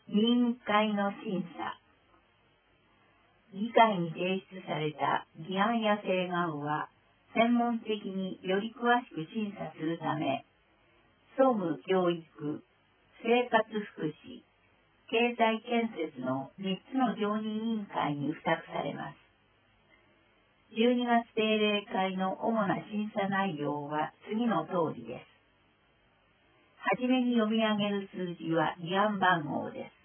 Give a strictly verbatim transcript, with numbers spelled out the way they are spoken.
委員会の審査。議会に提出された議案や請願は、専門的により詳しく審査するため、総務教育、生活福祉、経済建設のみっつの常任委員会に付託されます。じゅうにがつ定例会の主な審査内容は次の通りです。はじめに読み上げる数字は議案番号です。